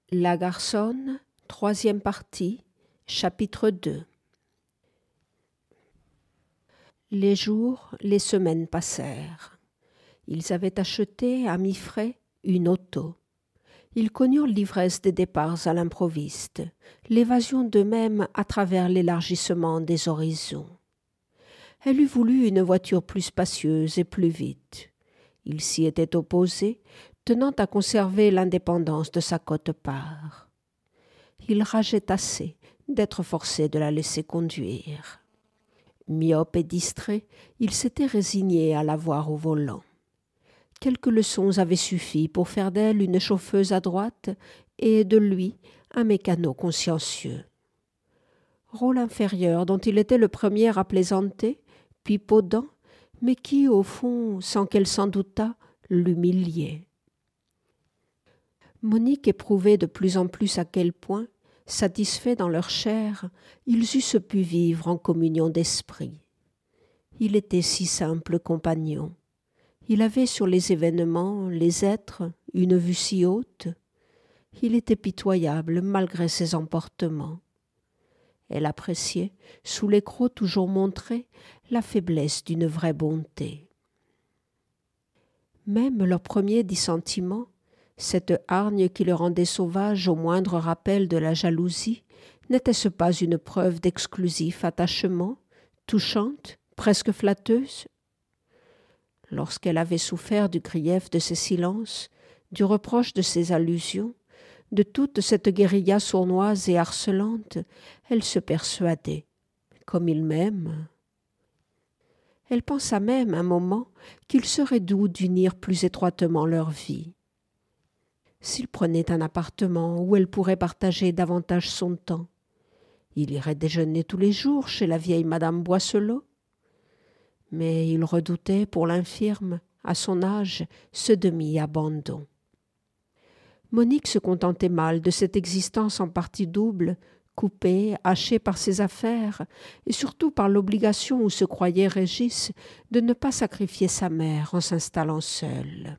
La garçonne, troisième partie, chapitre 2. Les jours, les semaines passèrent. Ils avaient acheté, à mi-frais, une auto. Ils connurent l'ivresse des départs à l'improviste, l'évasion d'eux-mêmes à travers l'élargissement des horizons. Elle eût voulu une voiture plus spacieuse et plus vite. Il s'y était opposé, tenant à conserver l'indépendance de sa quote-part. Il rageait assez d'être forcé de la laisser conduire. Myope et distrait, il s'était résigné à la voir au volant. Quelques leçons avaient suffi pour faire d'elle une chauffeuse adroite et de lui un mécano consciencieux. Rôle inférieur dont il était le premier à plaisanter, puis podant, mais qui, au fond, sans qu'elle s'en doutât, l'humiliait. Monique éprouvait de plus en plus à quel point, satisfaits dans leur chair, ils eussent pu vivre en communion d'esprit. Il était si simple compagnon. Il avait sur les événements, les êtres, une vue si haute. Il était pitoyable malgré ses emportements. Elle appréciait, sous les crocs toujours montrés, la faiblesse d'une vraie bonté. Même leur premier dissentiment, cette hargne qui le rendait sauvage au moindre rappel de la jalousie, n'était-ce pas une preuve d'exclusif attachement, touchante, presque flatteuse? Lorsqu'elle avait souffert du grief de ses silences, du reproche de ses allusions, de toute cette guérilla sournoise et harcelante, elle se persuadait, comme il m'aime. Elle pensa même un moment qu'il serait doux d'unir plus étroitement leur vie. S'il prenait un appartement où elle pourrait partager davantage son temps, il irait déjeuner tous les jours chez la vieille madame Boisselot. Mais il redoutait pour l'infirme, à son âge, ce demi-abandon. Monique se contentait mal de cette existence en partie double, coupée, hachée par ses affaires, et surtout par l'obligation où se croyait Régis de ne pas sacrifier sa mère en s'installant seule.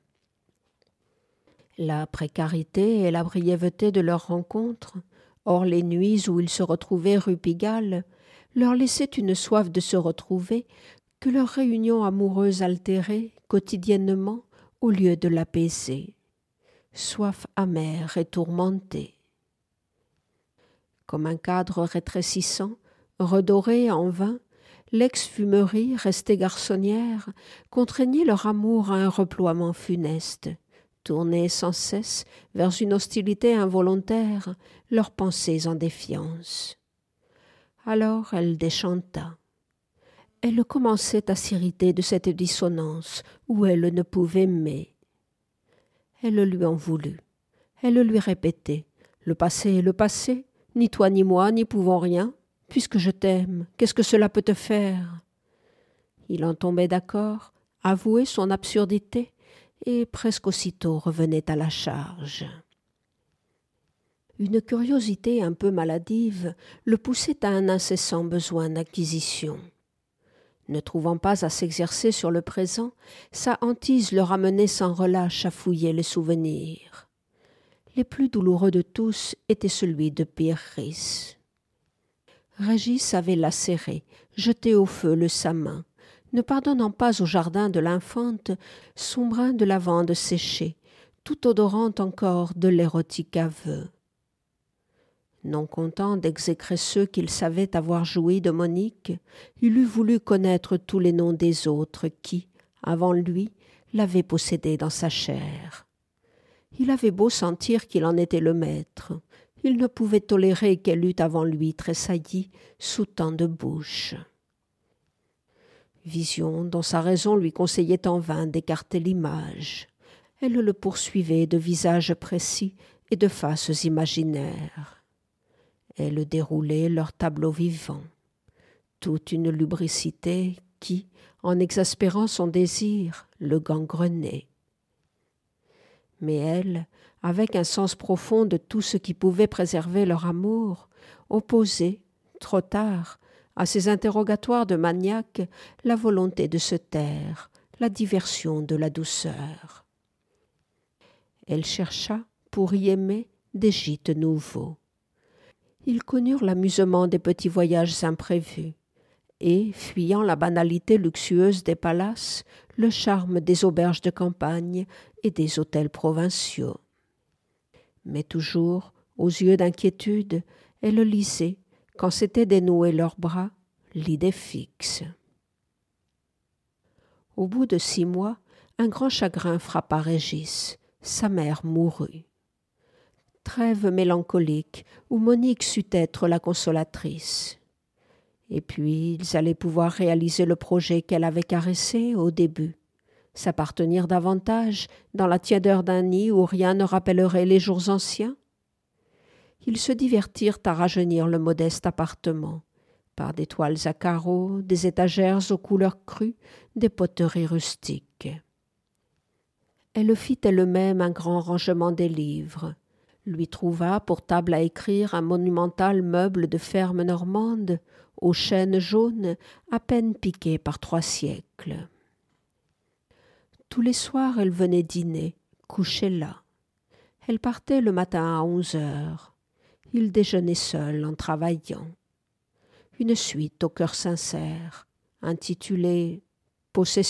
La précarité et la brièveté de leur rencontre, hors les nuits où ils se retrouvaient rue Pigalle, leur laissaient une soif de se retrouver que leur réunion amoureuse altérait quotidiennement au lieu de l'apaiser. Soif amère et tourmentée. Comme un cadre rétrécissant, redoré en vain, l'ex-fumerie, restée garçonnière, contraignait leur amour à un reploiement funeste, tournait sans cesse vers une hostilité involontaire leurs pensées en défiance. Alors elle déchanta. Elle commençait à s'irriter de cette dissonance où elle ne pouvait aimer. Elle lui en voulut. Elle lui répétait « Le passé est le passé, ni toi ni moi n'y pouvons rien. Puisque je t'aime, qu'est-ce que cela peut te faire ?» Il en tombait d'accord, avouait son absurdité et presque aussitôt revenait à la charge. Une curiosité un peu maladive le poussait à un incessant besoin d'acquisition. Ne trouvant pas à s'exercer sur le présent, sa hantise le ramenait sans relâche à fouiller les souvenirs. Les plus douloureux de tous était celui de Pierre-Risse. Régis avait lacéré, jeté au feu le samin, ne pardonnant pas au jardin de l'infante son brin de lavande séché, tout odorante encore de l'érotique aveu. Non content d'exécrer ceux qu'il savait avoir joui de Monique, il eût voulu connaître tous les noms des autres qui, avant lui, l'avaient possédé dans sa chair. Il avait beau sentir qu'il en était le maître, il ne pouvait tolérer qu'elle eût avant lui tressailli sous tant de bouches. Vision dont sa raison lui conseillait en vain d'écarter l'image. Elle le poursuivait de visages précis et de faces imaginaires. Elle déroulait leur tableau vivant. Toute une lubricité qui, en exaspérant son désir, le gangrenait. Mais elle, avec un sens profond de tout ce qui pouvait préserver leur amour, opposait, trop tard, à ces interrogatoires de maniaque, la volonté de se taire, la diversion de la douceur. Elle chercha, pour y aimer, des gîtes nouveaux. Ils connurent l'amusement des petits voyages imprévus et, fuyant la banalité luxueuse des palaces, le charme des auberges de campagne et des hôtels provinciaux. Mais toujours, aux yeux d'inquiétude, elle lisait, quand s'étaient dénoués leurs bras, l'idée fixe. Au bout de 6 mois, un grand chagrin frappa Régis. Sa mère mourut. Trêve mélancolique où Monique sut être la consolatrice. Et puis, ils allaient pouvoir réaliser le projet qu'elle avait caressé au début. S'appartenir davantage dans la tiédeur d'un nid où rien ne rappellerait les jours anciens. Ils se divertirent à rajeunir le modeste appartement, par des toiles à carreaux, des étagères aux couleurs crues, des poteries rustiques. Elle fit elle-même un grand rangement des livres, lui trouva pour table à écrire un monumental meuble de ferme normande, aux chênes jaunes, à peine piqué par 3 siècles. Tous les soirs, elle venait dîner, coucher là. Elle partait le matin à 11 heures. Il déjeunait seul en travaillant. Une suite au cœur sincère, intitulée « Possession »,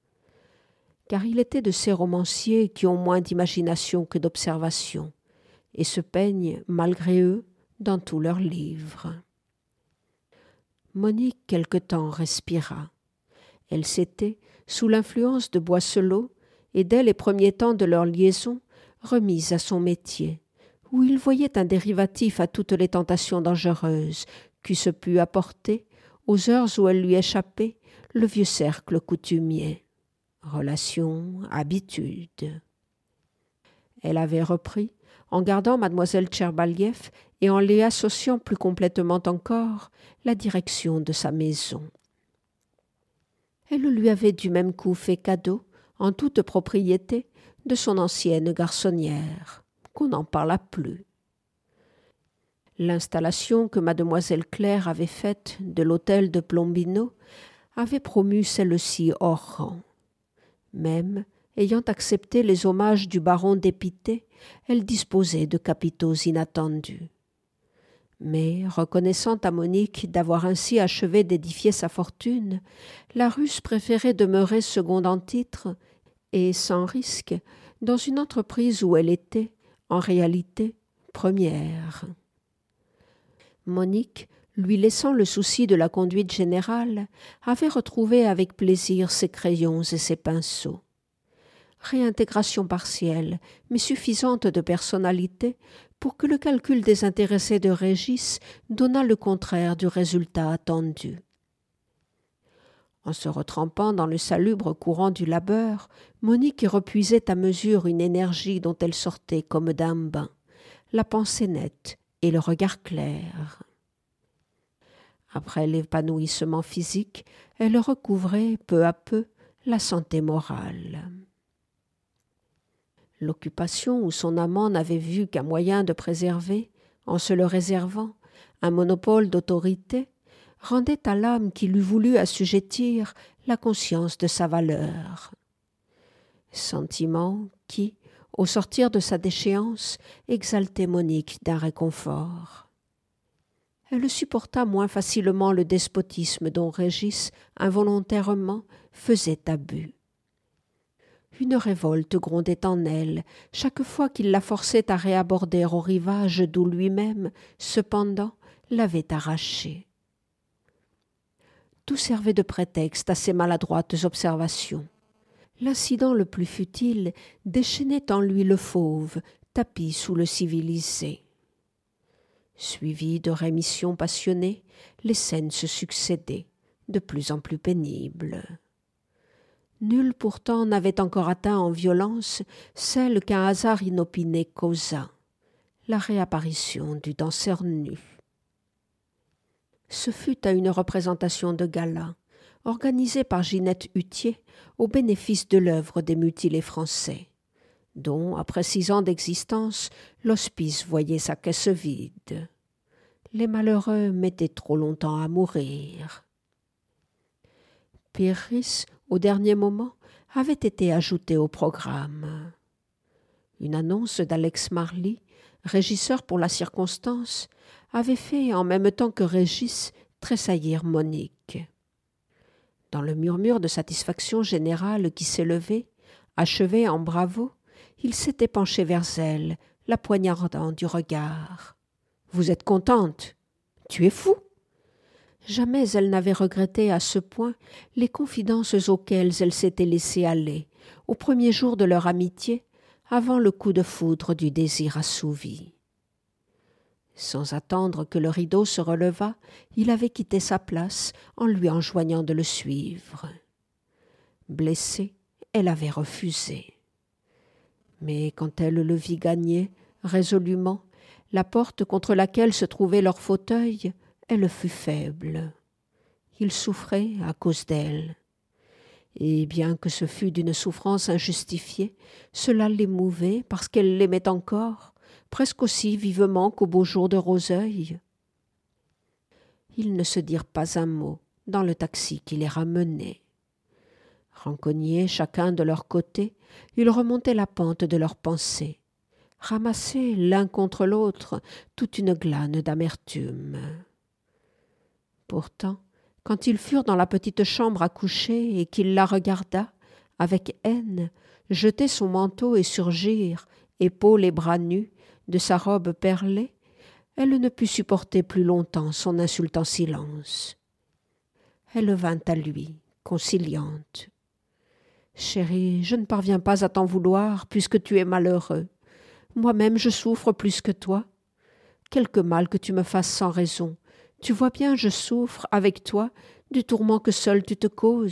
car il était de ces romanciers qui ont moins d'imagination que d'observation et se peignent, malgré eux, dans tous leurs livres. Monique quelque temps respira. Elle s'était, sous l'influence de Boisselot, et dès les premiers temps de leur liaison, remise à son métier, où il voyait un dérivatif à toutes les tentations dangereuses qu'eussent pu apporter, aux heures où elle lui échappait, le vieux cercle coutumier. Relations, habitudes. Elle avait repris, en gardant mademoiselle Tcherbaliev et en les associant plus complètement encore, la direction de sa maison. Elle lui avait du même coup fait cadeau, en toute propriété, de son ancienne garçonnière, qu'on n'en parla plus. L'installation que mademoiselle Claire avait faite de l'hôtel de Plombino avait promu celle-ci hors rang. Même, ayant accepté les hommages du baron d'Épité, elle disposait de capitaux inattendus. Mais, reconnaissant à Monique d'avoir ainsi achevé d'édifier sa fortune, la Russe préférait demeurer seconde en titre et, sans risque, dans une entreprise où elle était, en réalité, première. Monique, lui laissant le souci de la conduite générale, avait retrouvé avec plaisir ses crayons et ses pinceaux. Réintégration partielle, mais suffisante de personnalité pour que le calcul désintéressé de Régis donnât le contraire du résultat attendu. En se retrempant dans le salubre courant du labeur, Monique repuisait à mesure une énergie dont elle sortait comme d'un bain, la pensée nette et le regard clair. Après l'épanouissement physique, elle recouvrait peu à peu la santé morale. L'occupation où son amant n'avait vu qu'un moyen de préserver, en se le réservant, un monopole d'autorité, rendait à l'âme qui l'eût voulu assujettir la conscience de sa valeur. Sentiment qui, au sortir de sa déchéance, exaltait Monique d'un réconfort. Elle supporta moins facilement le despotisme dont Régis, involontairement, faisait abus. Une révolte grondait en elle, chaque fois qu'il la forçait à réaborder au rivage d'où lui-même, cependant, l'avait arrachée. Tout servait de prétexte à ses maladroites observations. L'incident le plus futile déchaînait en lui le fauve, tapi sous le civilisé. Suivies de rémissions passionnées, les scènes se succédaient, de plus en plus pénibles. Nul pourtant n'avait encore atteint en violence celle qu'un hasard inopiné causa, la réapparition du danseur nu. Ce fut à une représentation de gala, organisée par Ginette Hutier au bénéfice de l'œuvre des mutilés français, dont, après 6 ans d'existence, l'hospice voyait sa caisse vide. Les malheureux mettaient trop longtemps à mourir. Pyrrhus, au dernier moment, avait été ajouté au programme. Une annonce d'Alex Marly, régisseur pour la circonstance, avait fait, en même temps que Régis, tressaillir Monique. Dans le murmure de satisfaction générale qui s'élevait, achevé en bravo, il s'était penché vers elle, la poignardant du regard. « Vous êtes contente? Tu es fou !» Jamais elle n'avait regretté à ce point les confidences auxquelles elle s'était laissée aller, au premier jour de leur amitié, avant le coup de foudre du désir assouvi. Sans attendre que le rideau se relevât, il avait quitté sa place en lui enjoignant de le suivre. Blessée, elle avait refusé. Mais quand elle le vit gagner, résolument, la porte contre laquelle se trouvait leur fauteuil, elle fut faible. Il souffrait à cause d'elle. Et bien que ce fût d'une souffrance injustifiée, cela l'émouvait parce qu'elle l'aimait encore, presque aussi vivement qu'au beau jour de Roseuil. Ils ne se dirent pas un mot dans le taxi qui les ramenait. Rencognés chacun de leur côté, ils remontaient la pente de leurs pensées, ramassaient l'un contre l'autre toute une glane d'amertume. Pourtant, quand ils furent dans la petite chambre à coucher et qu'il la regarda, avec haine, jeter son manteau et surgir, épaules et bras nus, de sa robe perlée, elle ne put supporter plus longtemps son insultant silence. Elle vint à lui, conciliante. « Chérie, je ne parviens pas à t'en vouloir puisque tu es malheureux. Moi-même je souffre plus que toi. Quelque mal que tu me fasses sans raison. Tu vois bien, je souffre, avec toi, du tourment que seul tu te causes. »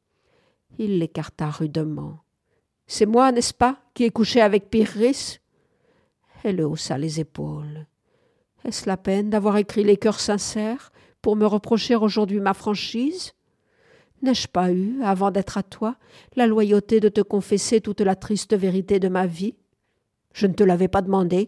Il l'écarta rudement. « C'est moi, n'est-ce pas, qui ai couché avec Pyrrhus ?» Elle haussa les épaules. « Est-ce la peine d'avoir écrit les cœurs sincères pour me reprocher aujourd'hui ma franchise ? N'ai-je pas eu, avant d'être à toi, la loyauté de te confesser toute la triste vérité de ma vie ? Je ne te l'avais pas demandé.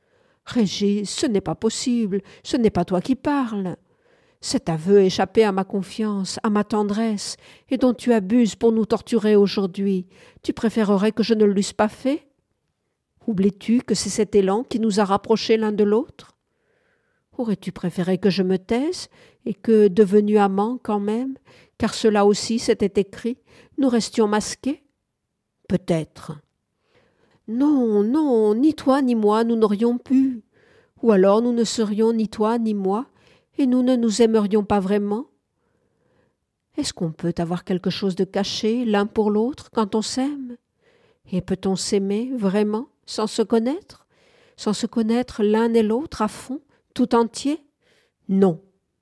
Régis, ce n'est pas possible, ce n'est pas toi qui parles. Cet aveu échappé à ma confiance, à ma tendresse, et dont tu abuses pour nous torturer aujourd'hui, tu préférerais que je ne l'eusse pas fait ? Oublies-tu que c'est cet élan qui nous a rapprochés l'un de l'autre ? Aurais-tu préféré que je me taise et que, devenus amants quand même, car cela aussi s'était écrit, nous restions masqués ? Peut-être. Non, non, ni toi ni moi nous n'aurions pu. Ou alors nous ne serions ni toi ni moi, et nous ne nous aimerions pas vraiment. Est-ce qu'on peut avoir quelque chose de caché l'un pour l'autre quand on s'aime ? Et peut-on s'aimer vraiment sans se connaître l'un et l'autre à fond, tout entier ? Non.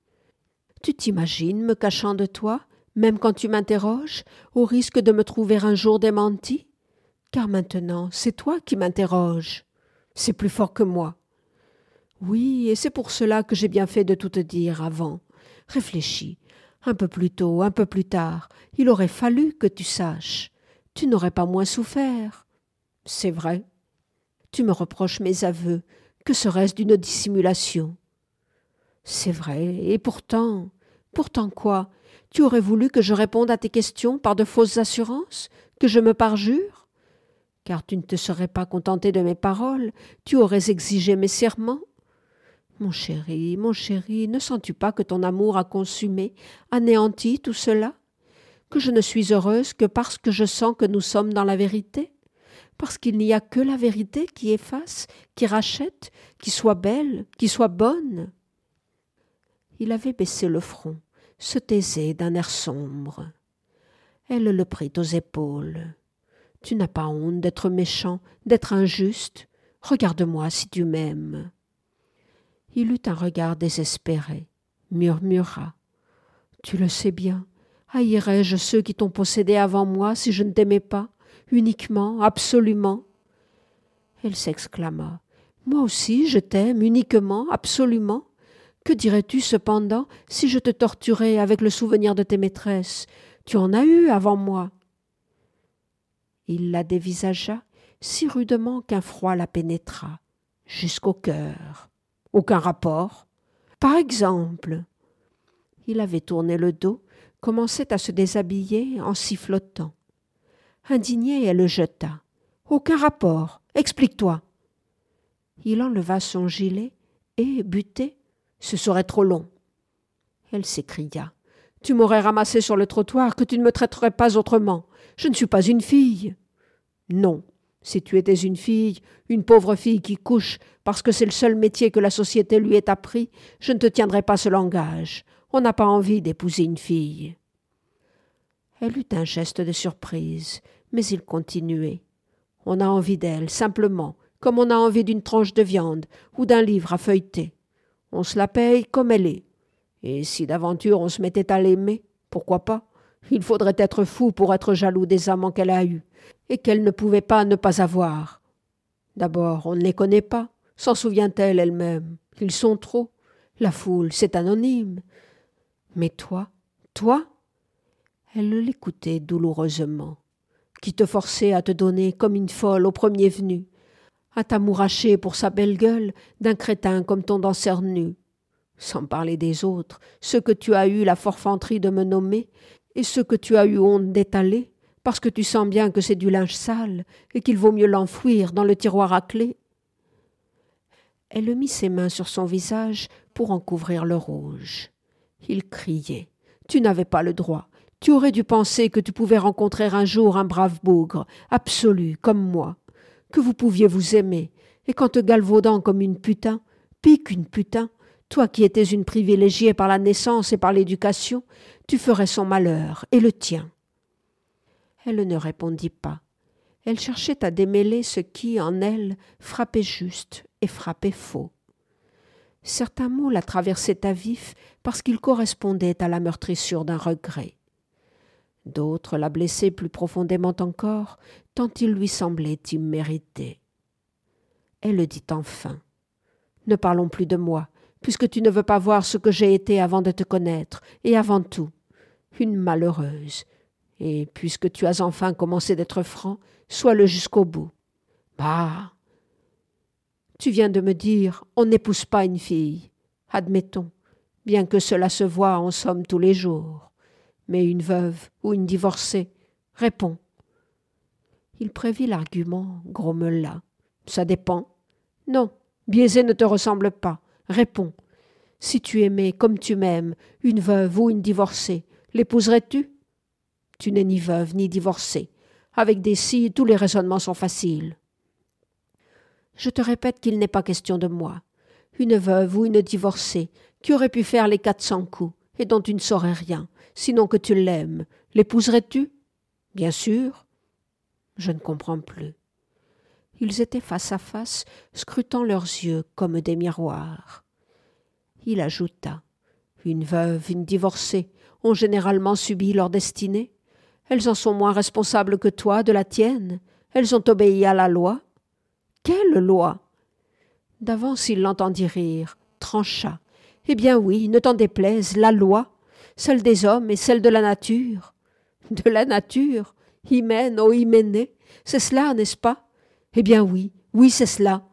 Tu t'imagines me cachant de toi, même quand tu m'interroges, au risque de me trouver un jour démenti ? Car maintenant, c'est toi qui m'interroges. C'est plus fort que moi. Oui, et c'est pour cela que j'ai bien fait de tout te dire avant. Réfléchis. Un peu plus tôt, un peu plus tard, il aurait fallu que tu saches. Tu n'aurais pas moins souffert. C'est vrai. Tu me reproches mes aveux. Que serait-ce d'une dissimulation ? C'est vrai, et pourtant quoi ? Tu aurais voulu que je réponde à tes questions par de fausses assurances ? Que je me parjure ? Car tu ne te serais pas contenté de mes paroles, tu aurais exigé mes serments. Mon chéri, ne sens-tu pas que ton amour a consumé, anéanti tout cela ? Que je ne suis heureuse que parce que je sens que nous sommes dans la vérité ? Parce qu'il n'y a que la vérité qui efface, qui rachète, qui soit belle, qui soit bonne ? Il avait baissé le front, se taisait d'un air sombre. Elle le prit aux épaules. « Tu n'as pas honte d'être méchant, d'être injuste ? Regarde-moi si tu m'aimes. » Il eut un regard désespéré, murmura. « Tu le sais bien, haïrais-je ceux qui t'ont possédé avant moi si je ne t'aimais pas, uniquement, absolument ?» Elle s'exclama. « Moi aussi je t'aime, uniquement, absolument. Que dirais-tu cependant si je te torturais avec le souvenir de tes maîtresses ? Tu en as eu avant moi. » Il la dévisagea si rudement qu'un froid la pénétra, jusqu'au cœur. Aucun rapport. Par exemple. Il avait tourné le dos, commençait à se déshabiller en sifflotant. Indignée, elle le jeta. Aucun rapport. Explique-toi. Il enleva son gilet et, buté, « Ce serait trop long. » Elle s'écria. « Tu m'aurais ramassé sur le trottoir, que tu ne me traiterais pas autrement. Je ne suis pas une fille. » « Non, si tu étais une pauvre fille qui couche parce que c'est le seul métier que la société lui ait appris, je ne te tiendrais pas ce langage. On n'a pas envie d'épouser une fille. » Elle eut un geste de surprise, mais il continuait. « On a envie d'elle, simplement, comme on a envie d'une tranche de viande ou d'un livre à feuilleter. On se la paye comme elle est. Et si d'aventure on se mettait à l'aimer, pourquoi pas? Il faudrait être fou pour être jaloux des amants qu'elle a eus et qu'elle ne pouvait pas ne pas avoir. D'abord, on ne les connaît pas. S'en souvient-elle elle-même? Ils sont trop. La foule, c'est anonyme. Mais toi, elle l'écoutait douloureusement. Qui te forçait à te donner comme une folle au premier venu, à t'amouracher pour sa belle gueule d'un crétin comme ton danseur nu. Sans parler des autres, ceux que tu as eu la forfanterie de me nommer et ceux que tu as eu honte d'étaler, parce que tu sens bien que c'est du linge sale et qu'il vaut mieux l'enfouir dans le tiroir à clé. Elle mit ses mains sur son visage pour en couvrir le rouge. Il criait. Tu n'avais pas le droit. Tu aurais dû penser que tu pouvais rencontrer un jour un brave bougre, absolu, comme moi, que vous pouviez vous aimer, et qu'en te galvaudant comme une putain, pis qu'une putain, toi qui étais une privilégiée par la naissance et par l'éducation, tu ferais son malheur et le tien. Elle ne répondit pas. Elle cherchait à démêler ce qui, en elle, frappait juste et frappait faux. Certains mots la traversaient à vif parce qu'ils correspondaient à la meurtrissure d'un regret. D'autres la blessaient plus profondément encore, tant il lui semblait immérité. Elle dit enfin. « Ne parlons plus de moi, puisque tu ne veux pas voir ce que j'ai été avant de te connaître, et avant tout, une malheureuse. Et puisque tu as enfin commencé d'être franc, sois-le jusqu'au bout. Bah! Tu viens de me dire, on n'épouse pas une fille. Admettons, bien que cela se voie en somme tous les jours. Mais une veuve ou une divorcée, réponds. » Il prévit l'argument, grommela. « Ça dépend. » « Non, biaisé ne te ressemble pas. Réponds. Si tu aimais, comme tu m'aimes, une veuve ou une divorcée, l'épouserais-tu? Tu n'es ni veuve ni divorcée. Avec des si, tous les raisonnements sont faciles. Je te répète qu'il n'est pas question de moi. Une veuve ou une divorcée qui aurait pu faire les 400 coups et dont tu ne saurais rien, sinon que tu l'aimes, l'épouserais-tu? Bien sûr. Je ne comprends plus. Ils étaient face à face, scrutant leurs yeux comme des miroirs. Il ajouta. Une veuve, une divorcée ont généralement subi leur destinée. Elles en sont moins responsables que toi de la tienne. Elles ont obéi à la loi. Quelle loi? D'avance il l'entendit rire, trancha. Eh bien oui, ne t'en déplaise, la loi, celle des hommes et celle de la nature. De la nature? Hymen, ô Hyménée, c'est cela, n'est-ce pas? Eh bien oui, oui, c'est cela.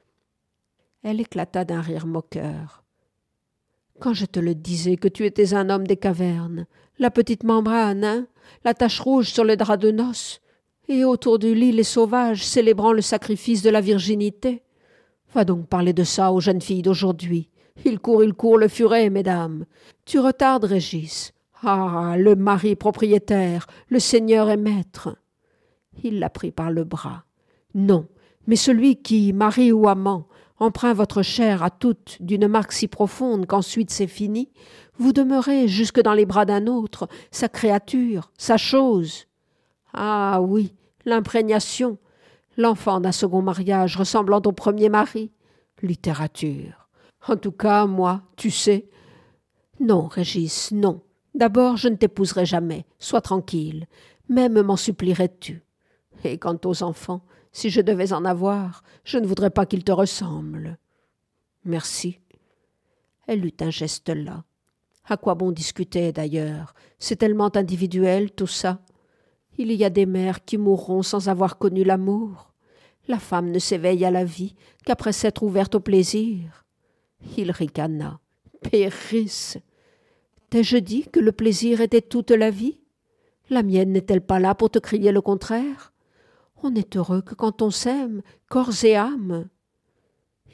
Elle éclata d'un rire moqueur. Quand je te le disais que tu étais un homme des cavernes, la petite membrane, hein, la tache rouge sur le drap de noces, et autour du lit les sauvages célébrant le sacrifice de la virginité. Va donc parler de ça aux jeunes filles d'aujourd'hui. Il court le furet, mesdames. Tu retardes, Régis. Ah, le mari propriétaire, le seigneur et maître. Il la prit par le bras. Non, mais celui qui, mari ou amant, empreint votre chair à toutes d'une marque si profonde qu'ensuite c'est fini, vous demeurez jusque dans les bras d'un autre, sa créature, sa chose. Ah oui, l'imprégnation, l'enfant d'un second mariage ressemblant au premier mari. Littérature. En tout cas, moi, tu sais. Non, Régis, non. D'abord, je ne t'épouserai jamais, sois tranquille. Même m'en supplierais-tu. Et quant aux enfants, si je devais en avoir, je ne voudrais pas qu'ils te ressemblent. Merci. Elle eut un geste là. À quoi bon discuter, d'ailleurs? C'est tellement individuel, tout ça. Il y a des mères qui mourront sans avoir connu l'amour. La femme ne s'éveille à la vie qu'après s'être ouverte au plaisir. Il ricana. Périsse! T'ai-je dit que le plaisir était toute la vie? La mienne n'est-elle pas là pour te crier le contraire? On n'est heureux que quand on s'aime, corps et âme.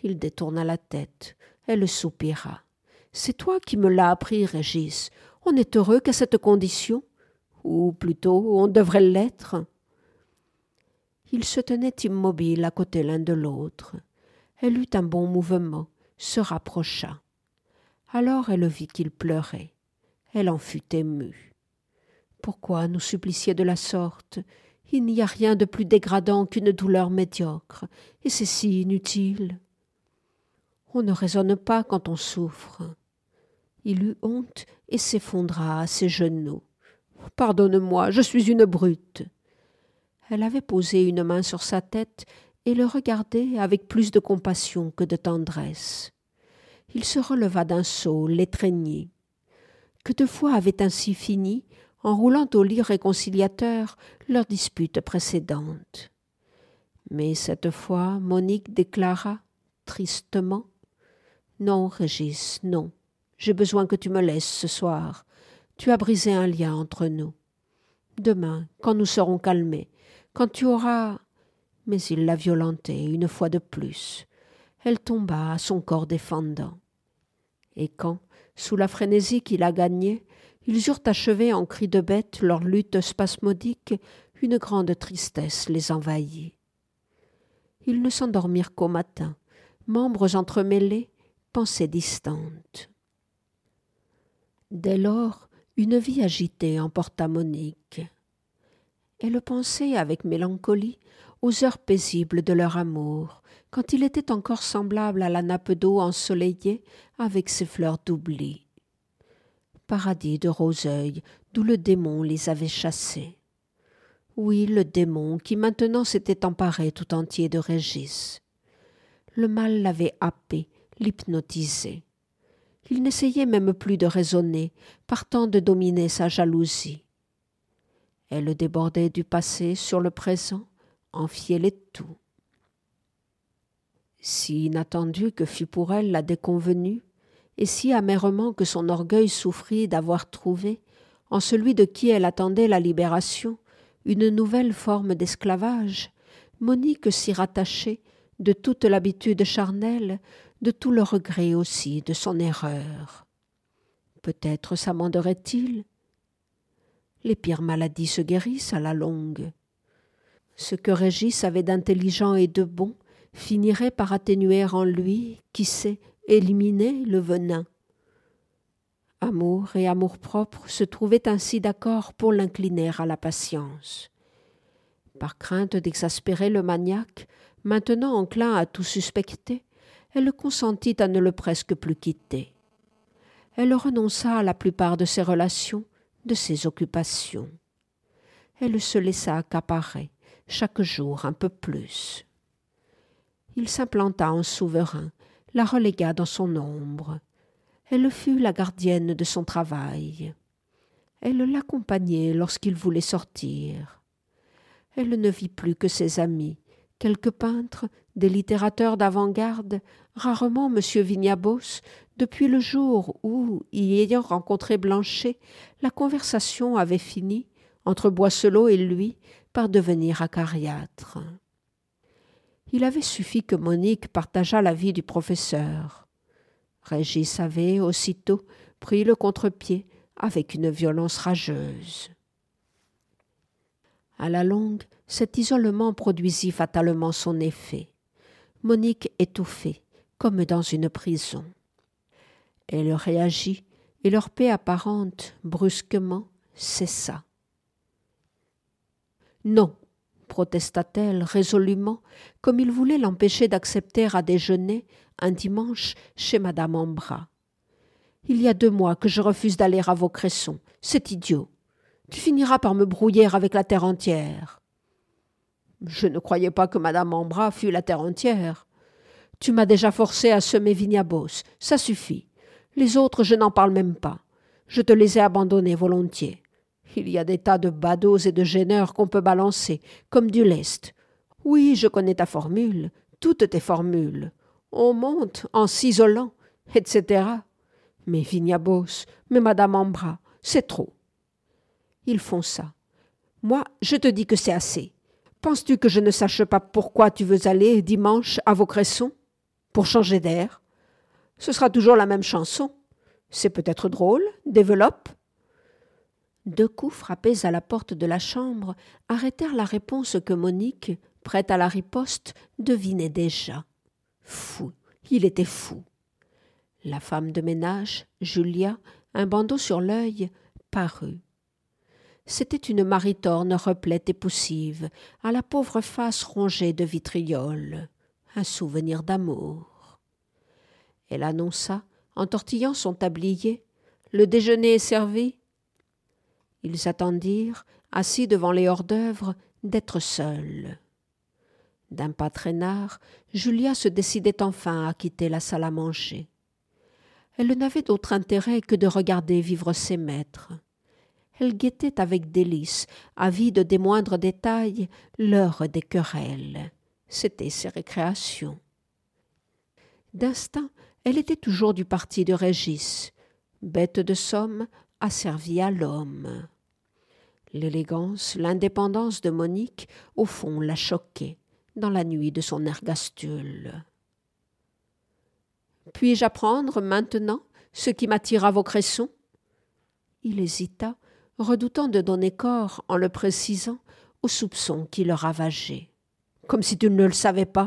Il détourna la tête. Elle soupira. « C'est toi qui me l'as appris, Régis. On est heureux qu'à cette condition. Ou plutôt, on devrait l'être. » Ils se tenaient immobiles à côté l'un de l'autre. Elle eut un bon mouvement, se rapprocha. Alors elle vit qu'il pleurait. Elle en fut émue. « Pourquoi nous supplicier de la sorte ? Il n'y a rien de plus dégradant qu'une douleur médiocre, et c'est si inutile. » On ne raisonne pas quand on souffre. Il eut honte et s'effondra à ses genoux. « Pardonne-moi, je suis une brute. » Elle avait posé une main sur sa tête et le regardait avec plus de compassion que de tendresse. Il se releva d'un saut, l'étreignit. Que de fois avait ainsi fini, en roulant au lit réconciliateur, leur dispute précédente. Mais cette fois, Monique déclara, tristement, « Non, Régis, non. J'ai besoin que tu me laisses ce soir. Tu as brisé un lien entre nous. Demain, quand nous serons calmés, quand tu auras… » Mais il la violentait une fois de plus. Elle tomba à son corps défendant. Et quand, sous la frénésie qui la gagnait, ils eurent achevé en cris de bête leur lutte spasmodique, une grande tristesse les envahit. Ils ne s'endormirent qu'au matin, membres entremêlés, pensées distantes. Dès lors, une vie agitée emporta Monique. Elle pensait avec mélancolie aux heures paisibles de leur amour, quand il était encore semblable à la nappe d'eau ensoleillée avec ses fleurs d'oubli. Paradis de roseuil d'où le démon les avait chassés. Oui, le démon qui maintenant s'était emparé tout entier de Régis. Le mal l'avait happé, l'hypnotisé. Il n'essayait même plus de raisonner, partant de dominer sa jalousie. Elle débordait du passé sur le présent, enfiailait tout. Si inattendu que fut pour elle la déconvenue, et si amèrement que son orgueil souffrit d'avoir trouvé, en celui de qui elle attendait la libération, une nouvelle forme d'esclavage, Monique s'y rattachait de toute l'habitude charnelle, de tout le regret aussi de son erreur. Peut-être s'amenderait-il. Les pires maladies se guérissent à la longue. Ce que Régis avait d'intelligent et de bon finirait par atténuer en lui, qui sait, éliminer le venin. Amour et amour-propre se trouvaient ainsi d'accord pour l'incliner à la patience. Par crainte d'exaspérer le maniaque, maintenant enclin à tout suspecter, elle consentit à ne le presque plus quitter. Elle renonça à la plupart de ses relations, de ses occupations. Elle se laissa accaparer, chaque jour un peu plus. Il s'implanta en souverain, la relégua dans son ombre. Elle fut la gardienne de son travail. Elle l'accompagnait lorsqu'il voulait sortir. Elle ne vit plus que ses amis, quelques peintres, des littérateurs d'avant-garde, rarement M. Vignabos, depuis le jour où, y ayant rencontré Blanchet, la conversation avait fini, entre Boisselot et lui, par devenir acariâtre. Il avait suffi que Monique partageât l'avis du professeur. Régis avait, aussitôt, pris le contre-pied avec une violence rageuse. À la longue, cet isolement produisit fatalement son effet. Monique étouffait, comme dans une prison. Elle réagit, et leur paix apparente, brusquement, cessa. « Non !» protesta-t-elle résolument, comme il voulait l'empêcher d'accepter à déjeuner, un dimanche, chez madame Ambras. « Il y a 2 mois que je refuse d'aller à Vaucresson. C'est idiot. Tu finiras par me brouiller avec la terre entière. » « Je ne croyais pas que madame Ambras fût la terre entière. Tu m'as déjà forcé à semer Vignabos. Ça suffit. Les autres, je n'en parle même pas. Je te les ai abandonnés volontiers. Il y a des tas de badauds et de gêneurs qu'on peut balancer, comme du lest. Oui, je connais ta formule, toutes tes formules. On monte en s'isolant, etc. Mais Vignabos, mais madame Ambras, c'est trop. » Il fonça. « Moi, je te dis que c'est assez. Penses-tu que je ne sache pas pourquoi tu veux aller dimanche à Vaucresson ? pour changer d'air. Ce sera toujours la même chanson. C'est peut-être drôle, développe. 2 coups frappés à la porte de la chambre arrêtèrent la réponse que Monique, prête à la riposte, devinait déjà. Fou, il était fou. La femme de ménage, Julia, un bandeau sur l'œil, parut. C'était une maritorne replète et poussive, à la pauvre face rongée de vitriol. Un souvenir d'amour. Elle annonça, en tortillant son tablier, « Le déjeuner est servi ?» Ils attendirent, assis devant les hors-d'œuvre, d'être seuls. D'un pas traînard, Julia se décidait enfin à quitter la salle à manger. Elle n'avait d'autre intérêt que de regarder vivre ses maîtres. Elle guettait avec délice, avide des moindres détails, l'heure des querelles. C'étaient ses récréations. D'instinct, elle était toujours du parti de Régis. Bête de somme, asservie à l'homme. L'élégance, l'indépendance de Monique, au fond, la choquaient, dans la nuit de son ergastule. « Puis-je apprendre, maintenant, ce qui m'attire à vos cressons ?» Il hésita, redoutant de donner corps, en le précisant, aux soupçons qui le ravageaient. « Comme si tu ne le savais pas !»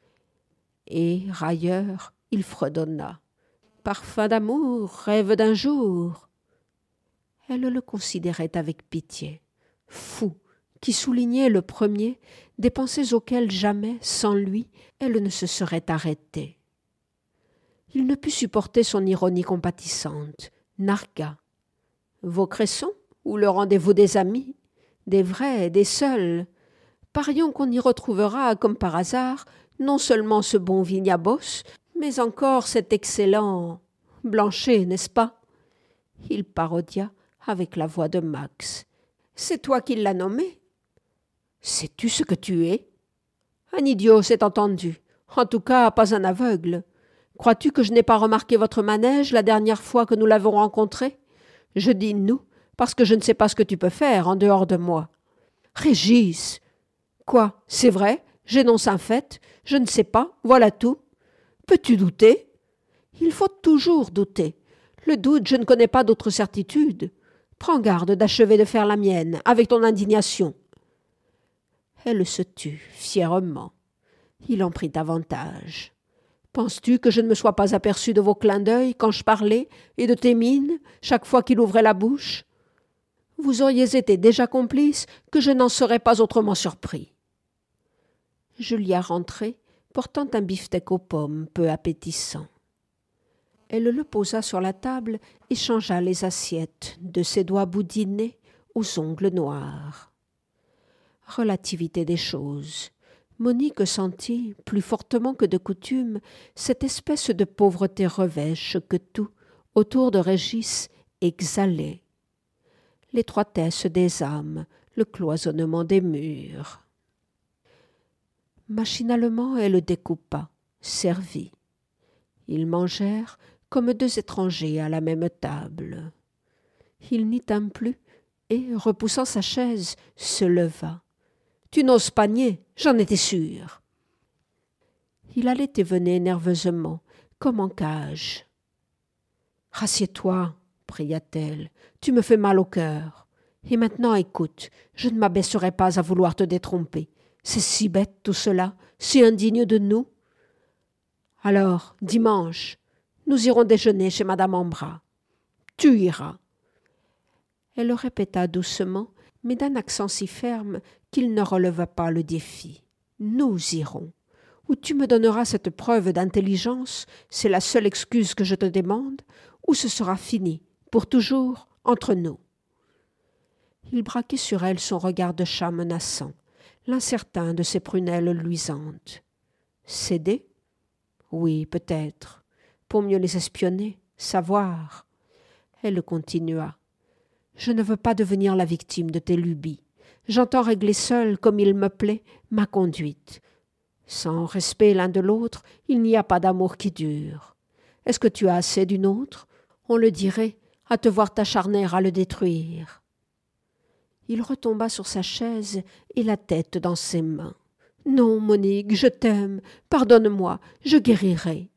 Et, railleur, il fredonna. « Parfum d'amour, rêve d'un jour !» Elle le considérait avec pitié. Fou, qui soulignait le premier des pensées auxquelles jamais, sans lui, elle ne se serait arrêtée. Il ne put supporter son ironie compatissante, nargua. « Vos cressons ou le rendez-vous des amis, des vrais, des seuls. Parions qu'on y retrouvera, comme par hasard, non seulement ce bon Vignabos, mais encore cet excellent Blanchet, n'est-ce pas ?» Il parodia avec la voix de Max. « C'est toi qui l'as nommé ?»« Sais-tu ce que tu es ?»« Un idiot, c'est entendu. En tout cas, pas un aveugle. Crois-tu que je n'ai pas remarqué votre manège la dernière fois que nous l'avons rencontré ? Je dis « nous », parce que je ne sais pas ce que tu peux faire en dehors de moi. »« Régis !»« Quoi, c'est vrai ? J'énonce un fait. Je ne sais pas, voilà tout. Peux-tu douter ? Il faut toujours douter. Le doute, je ne connais pas d'autre certitude. Prends garde d'achever de faire la mienne, avec ton indignation. » Elle se tut, fièrement. Il en prit avantage. « Penses-tu que je ne me sois pas aperçu de vos clins d'œil quand je parlais, et de tes mines, chaque fois qu'il ouvrait la bouche ? Vous auriez été déjà complice que je n'en serais pas autrement surpris. » Julia rentrait, portant un beefsteak aux pommes peu appétissant. Elle le posa sur la table et changea les assiettes, de ses doigts boudinés aux ongles noirs. Relativité des choses. Monique sentit, plus fortement que de coutume, cette espèce de pauvreté revêche que tout, autour de Régis, exhalait. L'étroitesse des âmes, le cloisonnement des murs. Machinalement, elle découpa, servit. Ils mangèrent comme 2 étrangers à la même table. Il n'y tint plus et, repoussant sa chaise, se leva. « Tu n'oses pas nier, j'en étais sûre. » Il allait et venait nerveusement, comme en cage. « Rassieds-toi, » pria-t-elle, « tu me fais mal au cœur. Et maintenant, écoute, je ne m'abaisserai pas à vouloir te détromper. C'est si bête tout cela, si indigne de nous. Alors, dimanche, nous irons déjeuner chez Madame Ambra. Tu iras. » Elle le répéta doucement, mais d'un accent si ferme qu'il ne releva pas le défi. « Nous irons. Ou tu me donneras cette preuve d'intelligence, c'est la seule excuse que je te demande, ou ce sera fini, pour toujours, entre nous. » Il braquait sur elle son regard de chat menaçant, l'incertain de ses prunelles luisantes. Céder ? Oui, peut-être, pour mieux les espionner, savoir. Elle continua. « Je ne veux pas devenir la victime de tes lubies. J'entends régler seule, comme il me plaît, ma conduite. Sans respect l'un de l'autre, il n'y a pas d'amour qui dure. Est-ce que tu as assez d'une autre ? On le dirait, à te voir t'acharner à le détruire. » Il retomba sur sa chaise et la tête dans ses mains. « Non, Monique, je t'aime. Pardonne-moi, je guérirai.